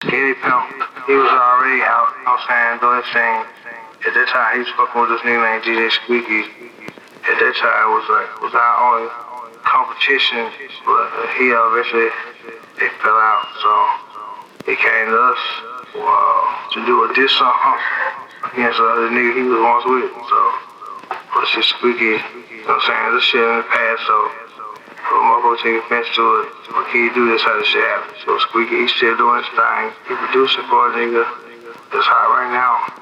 Skinny Pimp, he was already out, you know what I'm saying, doing his thing. At that time, he was fucking with this nigga named DJ Squeaky. At that time, it was our only competition, but he eventually, they fell out, so he came to us to do a diss song against the nigga he was once with, so, but shit Squeaky, you know what I'm saying, this shit in the past, so, for a motherfucker take offense to it, what can you do, that's how this shit happens. So Squeaky, he's still doing his thing, he producing for a nigga that's hot right now.